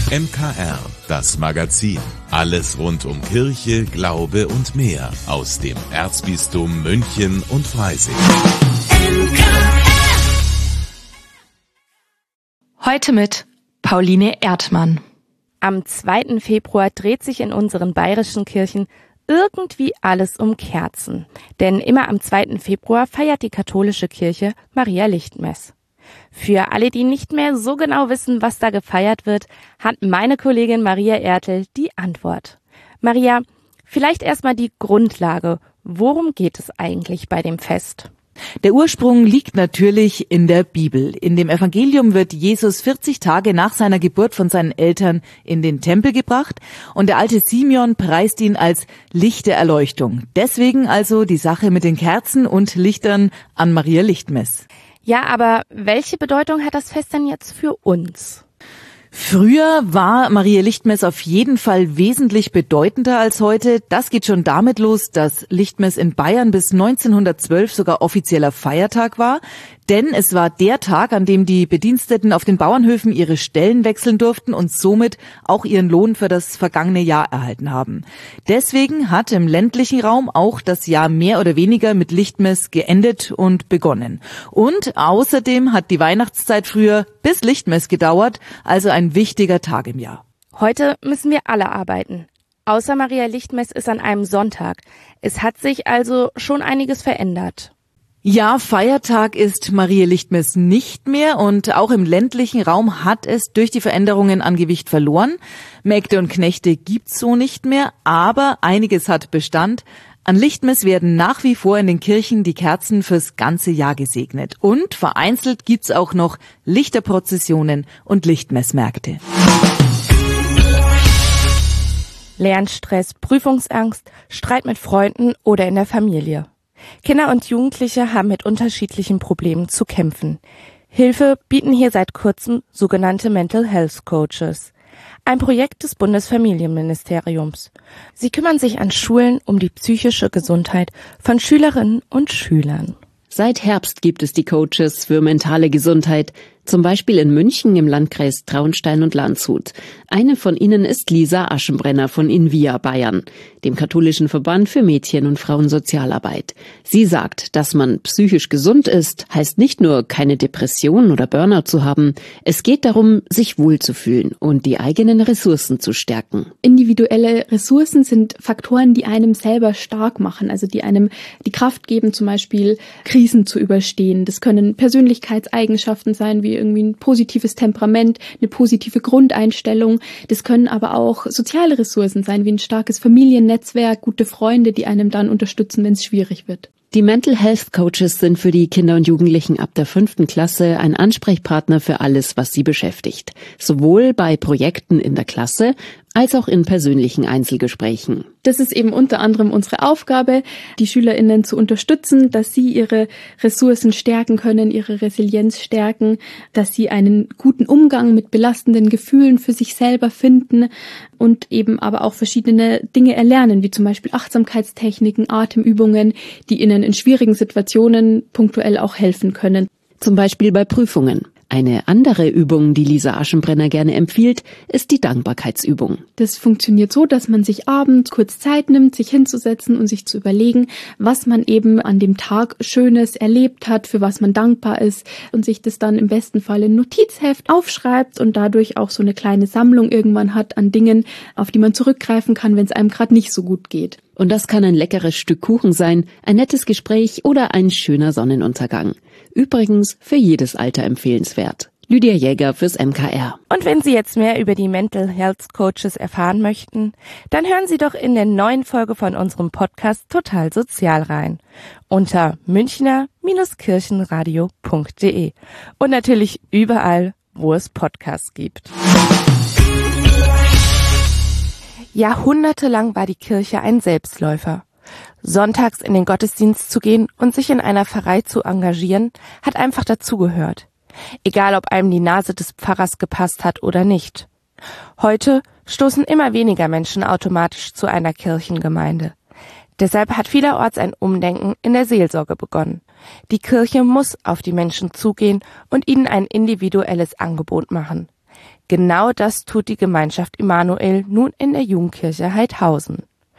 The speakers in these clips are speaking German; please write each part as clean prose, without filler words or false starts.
MKR, das Magazin. Alles rund um Kirche, Glaube und mehr aus dem Erzbistum München und Freising. Heute mit Pauline Erdmann. Am 2. Februar dreht sich in unseren bayerischen Kirchen irgendwie alles um Kerzen. Denn immer am 2. Februar feiert die katholische Kirche Maria Lichtmess. Für alle, die nicht mehr so genau wissen, was da gefeiert wird, hat meine Kollegin Maria Ertel die Antwort. Maria, vielleicht erstmal die Grundlage. Worum geht es eigentlich bei dem Fest? Der Ursprung liegt natürlich in der Bibel. In dem Evangelium wird Jesus 40 Tage nach seiner Geburt von seinen Eltern in den Tempel gebracht und der alte Simeon preist ihn als Licht der Erleuchtung. Deswegen also die Sache mit den Kerzen und Lichtern an Maria Lichtmess. Ja, aber welche Bedeutung hat das Fest denn jetzt für uns? Früher war Maria Lichtmess auf jeden Fall wesentlich bedeutender als heute. Das geht schon damit los, dass Lichtmess in Bayern bis 1912 sogar offizieller Feiertag war. Denn es war der Tag, an dem die Bediensteten auf den Bauernhöfen ihre Stellen wechseln durften und somit auch ihren Lohn für das vergangene Jahr erhalten haben. Deswegen hat im ländlichen Raum auch das Jahr mehr oder weniger mit Lichtmess geendet und begonnen. Und außerdem hat die Weihnachtszeit früher bis Lichtmess gedauert, also ein wichtiger Tag im Jahr. Heute müssen wir alle arbeiten. Außer Maria Lichtmess ist an einem Sonntag. Es hat sich also schon einiges verändert. Ja, Feiertag ist Maria Lichtmess nicht mehr und auch im ländlichen Raum hat es durch die Veränderungen an Gewicht verloren. Mägde und Knechte gibt's so nicht mehr, aber einiges hat Bestand. An Lichtmess werden nach wie vor in den Kirchen die Kerzen fürs ganze Jahr gesegnet. Und vereinzelt gibt's auch noch Lichterprozessionen und Lichtmessmärkte. Lernstress, Prüfungsangst, Streit mit Freunden oder in der Familie. Kinder und Jugendliche haben mit unterschiedlichen Problemen zu kämpfen. Hilfe bieten hier seit kurzem sogenannte Mental Health Coaches. Ein Projekt des Bundesfamilienministeriums. Sie kümmern sich an Schulen um die psychische Gesundheit von Schülerinnen und Schülern. Seit Herbst gibt es die Coaches für mentale Gesundheit, zum Beispiel in München im Landkreis Traunstein und Landshut. Eine von ihnen ist Lisa Aschenbrenner von Invia Bayern, dem katholischen Verband für Mädchen- und Frauensozialarbeit. Sie sagt, dass man psychisch gesund ist, heißt nicht nur keine Depression oder Burnout zu haben. Es geht darum, sich wohlzufühlen und die eigenen Ressourcen zu stärken. Individuelle Ressourcen sind Faktoren, die einem selber stark machen, also die einem die Kraft geben, zum Beispiel Krisen zu überstehen. Das können Persönlichkeitseigenschaften sein, wie irgendwie ein positives Temperament, eine positive Grundeinstellung. Das können aber auch soziale Ressourcen sein, wie ein starkes Familiennetzwerk, gute Freunde, die einem dann unterstützen, wenn es schwierig wird. Die Mental Health Coaches sind für die Kinder und Jugendlichen ab der 5. Klasse ein Ansprechpartner für alles, was sie beschäftigt. Sowohl bei Projekten in der Klasse als auch in persönlichen Einzelgesprächen. Das ist eben unter anderem unsere Aufgabe, die SchülerInnen zu unterstützen, dass sie ihre Ressourcen stärken können, ihre Resilienz stärken, dass sie einen guten Umgang mit belastenden Gefühlen für sich selber finden und eben aber auch verschiedene Dinge erlernen, wie zum Beispiel Achtsamkeitstechniken, Atemübungen, die ihnen in schwierigen Situationen punktuell auch helfen können. Zum Beispiel bei Prüfungen. Eine andere Übung, die Lisa Aschenbrenner gerne empfiehlt, ist die Dankbarkeitsübung. Das funktioniert so, dass man sich abends kurz Zeit nimmt, sich hinzusetzen und sich zu überlegen, was man eben an dem Tag Schönes erlebt hat, für was man dankbar ist und sich das dann im besten Fall in Notizheft aufschreibt und dadurch auch so eine kleine Sammlung irgendwann hat an Dingen, auf die man zurückgreifen kann, wenn es einem gerade nicht so gut geht. Und das kann ein leckeres Stück Kuchen sein, ein nettes Gespräch oder ein schöner Sonnenuntergang. Übrigens für jedes Alter empfehlenswert. Lydia Jäger fürs MKR. Und wenn Sie jetzt mehr über die Mental Health Coaches erfahren möchten, dann hören Sie doch in der neuen Folge von unserem Podcast Total Sozial rein. Unter münchner-kirchenradio.de und natürlich überall, wo es Podcasts gibt. Jahrhundertelang war die Kirche ein Selbstläufer. Sonntags in den Gottesdienst zu gehen und sich in einer Pfarrei zu engagieren, hat einfach dazugehört. Egal, ob einem die Nase des Pfarrers gepasst hat oder nicht. Heute stoßen immer weniger Menschen automatisch zu einer Kirchengemeinde. Deshalb hat vielerorts ein Umdenken in der Seelsorge begonnen. Die Kirche muss auf die Menschen zugehen und ihnen ein individuelles Angebot machen. Genau das tut die Gemeinschaft Immanuel nun in der Jugendkirche Heidhausen.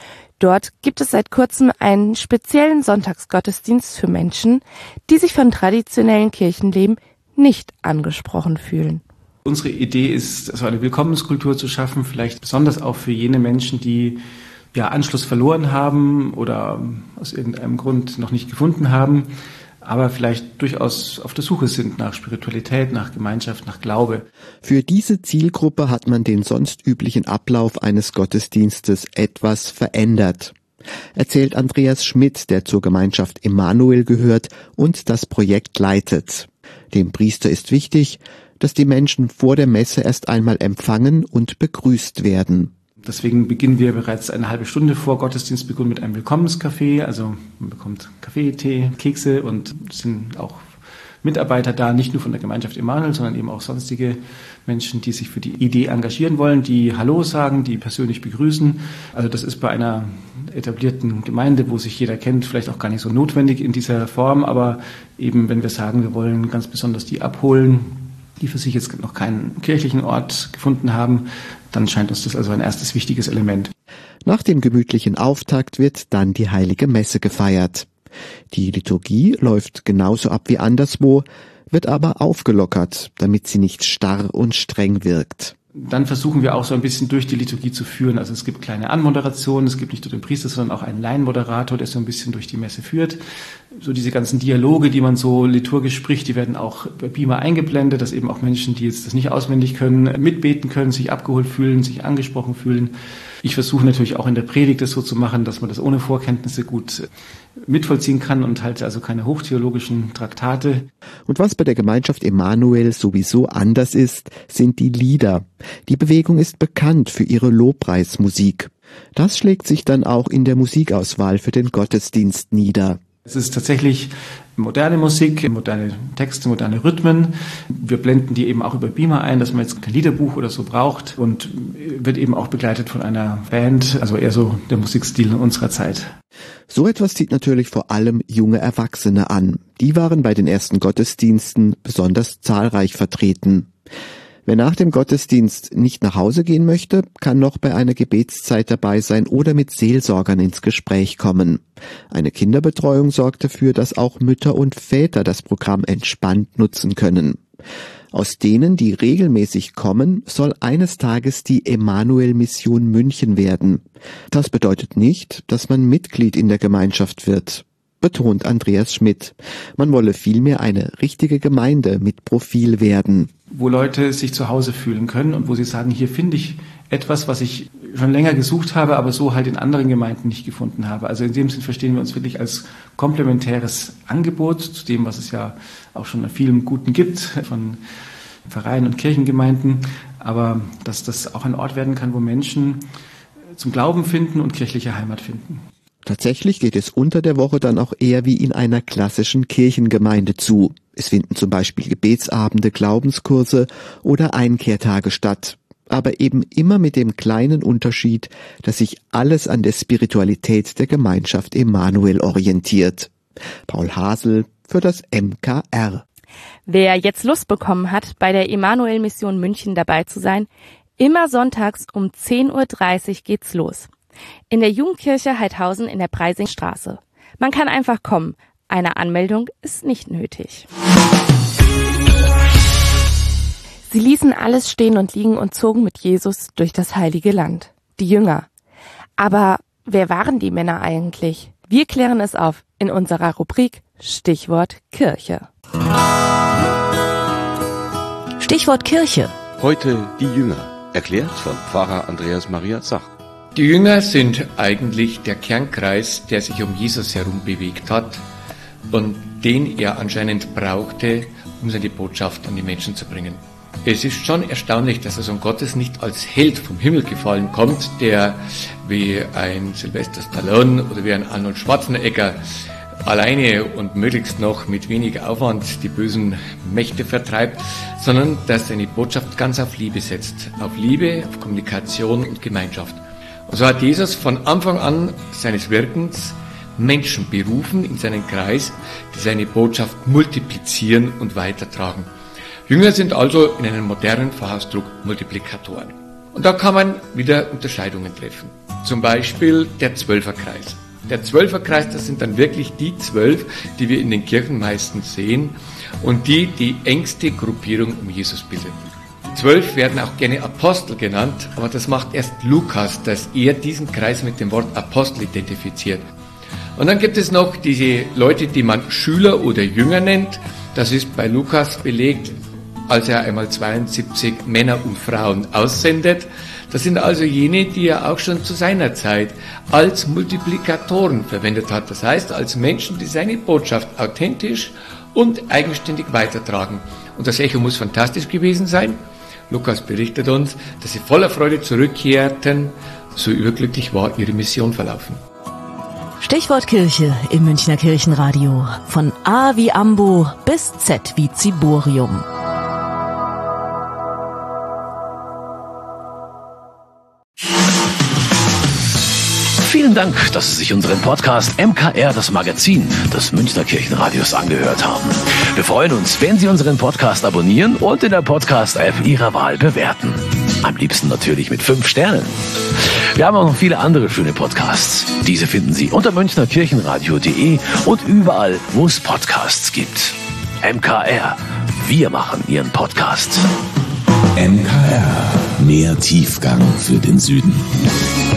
Dort gibt es seit kurzem einen speziellen Sonntagsgottesdienst für Menschen, die sich von traditionellen Kirchenleben nicht angesprochen fühlen. Unsere Idee ist, so eine Willkommenskultur zu schaffen, vielleicht besonders auch für jene Menschen, die Anschluss verloren haben oder aus irgendeinem Grund noch nicht gefunden haben, aber vielleicht durchaus auf der Suche sind nach Spiritualität, nach Gemeinschaft, nach Glaube. Für diese Zielgruppe hat man den sonst üblichen Ablauf eines Gottesdienstes etwas verändert, erzählt Andreas Schmidt, der zur Gemeinschaft Immanuel gehört und das Projekt leitet. Dem Priester ist wichtig, dass die Menschen vor der Messe erst einmal empfangen und begrüßt werden. Deswegen beginnen wir bereits eine halbe Stunde vor Gottesdienstbeginn mit einem Willkommenscafé. Also man bekommt Kaffee, Tee, Kekse und es sind auch Mitarbeiter da, nicht nur von der Gemeinschaft Immanuel, sondern eben auch sonstige Menschen, die sich für die Idee engagieren wollen, die Hallo sagen, die persönlich begrüßen. Also das ist bei einer etablierten Gemeinde, wo sich jeder kennt, vielleicht auch gar nicht so notwendig in dieser Form. Aber eben, wenn wir sagen, wir wollen ganz besonders die abholen, die für sich jetzt noch keinen kirchlichen Ort gefunden haben, dann scheint uns das also ein erstes wichtiges Element. Nach dem gemütlichen Auftakt wird dann die Heilige Messe gefeiert. Die Liturgie läuft genauso ab wie anderswo, wird aber aufgelockert, damit sie nicht starr und streng wirkt. Dann versuchen wir auch so ein bisschen durch die Liturgie zu führen. Also es gibt kleine Anmoderationen, es gibt nicht nur den Priester, sondern auch einen Laienmoderator, der so ein bisschen durch die Messe führt. So diese ganzen Dialoge, die man so liturgisch spricht, die werden auch bei Beamer eingeblendet, dass eben auch Menschen, die jetzt das nicht auswendig können, mitbeten können, sich abgeholt fühlen, sich angesprochen fühlen. Ich versuche natürlich auch in der Predigt das so zu machen, dass man das ohne Vorkenntnisse gut mitvollziehen kann und halte also keine hochtheologischen Traktate. Und was bei der Gemeinschaft Immanuel sowieso anders ist, sind die Lieder. Die Bewegung ist bekannt für ihre Lobpreismusik. Das schlägt sich dann auch in der Musikauswahl für den Gottesdienst nieder. Es ist tatsächlich moderne Musik, moderne Texte, moderne Rhythmen. Wir blenden die eben auch über Beamer ein, dass man jetzt kein Liederbuch oder so braucht und wird eben auch begleitet von einer Band, also eher so der Musikstil unserer Zeit. So etwas zieht natürlich vor allem junge Erwachsene an. Die waren bei den ersten Gottesdiensten besonders zahlreich vertreten. Wer nach dem Gottesdienst nicht nach Hause gehen möchte, kann noch bei einer Gebetszeit dabei sein oder mit Seelsorgern ins Gespräch kommen. Eine Kinderbetreuung sorgt dafür, dass auch Mütter und Väter das Programm entspannt nutzen können. Aus denen, die regelmäßig kommen, soll eines Tages die Immanuel-Mission München werden. Das bedeutet nicht, dass man Mitglied in der Gemeinschaft wird, betont Andreas Schmidt. Man wolle vielmehr eine richtige Gemeinde mit Profil werden. Wo Leute sich zu Hause fühlen können und wo sie sagen, hier finde ich etwas, was ich schon länger gesucht habe, aber so halt in anderen Gemeinden nicht gefunden habe. Also in dem Sinn verstehen wir uns wirklich als komplementäres Angebot zu dem, was es ja auch schon an vielem Guten gibt, von Vereinen und Kirchengemeinden, aber dass das auch ein Ort werden kann, wo Menschen zum Glauben finden und kirchliche Heimat finden. Tatsächlich geht es unter der Woche dann auch eher wie in einer klassischen Kirchengemeinde zu. Es finden zum Beispiel Gebetsabende, Glaubenskurse oder Einkehrtage statt. Aber eben immer mit dem kleinen Unterschied, dass sich alles an der Spiritualität der Gemeinschaft Immanuel orientiert. Paul Hasel für das MKR. Wer jetzt Lust bekommen hat, bei der Immanuel-Mission München dabei zu sein, immer sonntags um 10.30 Uhr geht's los. In der Jugendkirche Heidhausen in der Preisingstraße. Man kann einfach kommen. Eine Anmeldung ist nicht nötig. Sie ließen alles stehen und liegen und zogen mit Jesus durch das heilige Land. Die Jünger. Aber wer waren die Männer eigentlich? Wir klären es auf in unserer Rubrik Stichwort Kirche. Stichwort Kirche. Heute die Jünger, erklärt von Pfarrer Andreas Maria Zach. Die Jünger sind eigentlich der Kernkreis, der sich um Jesus herum bewegt hat und den er anscheinend brauchte, um seine Botschaft an die Menschen zu bringen. Es ist schon erstaunlich, dass der Sohn Gottes nicht als Held vom Himmel gefallen kommt, der wie ein Sylvester Stallone oder wie ein Arnold Schwarzenegger alleine und möglichst noch mit wenig Aufwand die bösen Mächte vertreibt, sondern dass seine Botschaft ganz auf Liebe setzt. Auf Liebe, auf Kommunikation und Gemeinschaft. Und so hat Jesus von Anfang an seines Wirkens Menschen berufen in seinen Kreis, die seine Botschaft multiplizieren und weitertragen. Jünger sind also in einem modernen Fachausdruck Multiplikatoren. Und da kann man wieder Unterscheidungen treffen. Zum Beispiel der Zwölferkreis. Der Zwölferkreis, das sind dann wirklich die 12, die wir in den Kirchen meistens sehen und die engste Gruppierung um Jesus bilden. 12 werden auch gerne Apostel genannt, aber das macht erst Lukas, dass er diesen Kreis mit dem Wort Apostel identifiziert. Und dann gibt es noch diese Leute, die man Schüler oder Jünger nennt. Das ist bei Lukas belegt, als er einmal 72 Männer und Frauen aussendet. Das sind also jene, die er auch schon zu seiner Zeit als Multiplikatoren verwendet hat. Das heißt, als Menschen, die seine Botschaft authentisch und eigenständig weitertragen. Und das Echo muss fantastisch gewesen sein. Lukas berichtet uns, dass sie voller Freude zurückkehrten. So überglücklich war ihre Mission verlaufen. Stichwort Kirche im Münchner Kirchenradio. Von A wie Ambo bis Z wie Ziborium. Vielen Dank, dass Sie sich unseren Podcast MKR, das Magazin des Münchner Kirchenradios, angehört haben. Wir freuen uns, wenn Sie unseren Podcast abonnieren und in der Podcast-App Ihrer Wahl bewerten. Am liebsten natürlich mit 5 Sternen. Wir haben auch noch viele andere schöne Podcasts. Diese finden Sie unter münchnerkirchenradio.de und überall, wo es Podcasts gibt. MKR, wir machen Ihren Podcast. MKR, mehr Tiefgang für den Süden.